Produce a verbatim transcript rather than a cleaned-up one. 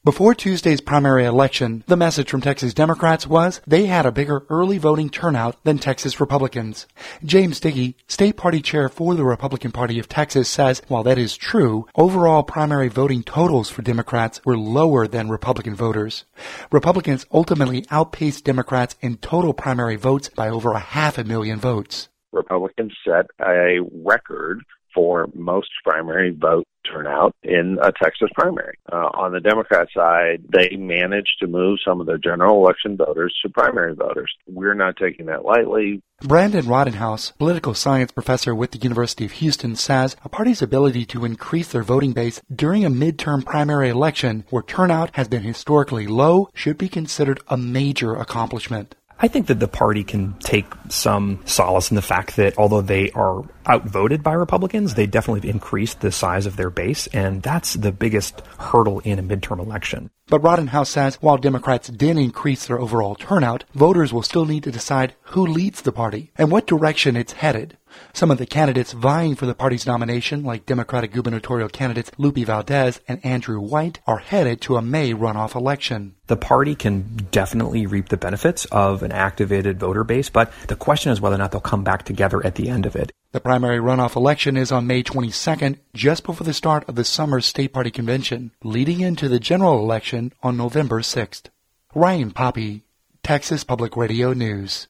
Before Tuesday's primary election, the message from Texas Democrats was they had a bigger early voting turnout than Texas Republicans. James Diggy, state party chair for the Republican Party of Texas, says while that is true, overall primary voting totals for Democrats were lower than Republican voters. Republicans ultimately outpaced Democrats in total primary votes by over a half a million votes. Republicans set a record for most primary vote turnout in a Texas primary. Uh, on the Democrat side, they managed to move some of their general election voters to primary voters. We're not taking that lightly. Brandon Roddenhouse, political science professor with the University of Houston, says a party's ability to increase their voting base during a midterm primary election where turnout has been historically low should be considered a major accomplishment. I think that the party can take some solace in the fact that although they are outvoted by Republicans, they definitely have increased the size of their base, and that's the biggest hurdle in a midterm election. But Roddenhouse says while Democrats did increase their overall turnout, voters will still need to decide who leads the party and what direction it's headed. Some of the candidates vying for the party's nomination, like Democratic gubernatorial candidates Lupe Valdez and Andrew White, are headed to a May runoff election. The party can definitely reap the benefits of an activated voter base, but the question is whether or not they'll come back together at the end of it. The primary runoff election is on May twenty-second, just before the start of the summer state party convention, leading into the general election on November sixth. Ryan Poppy, Texas Public Radio News.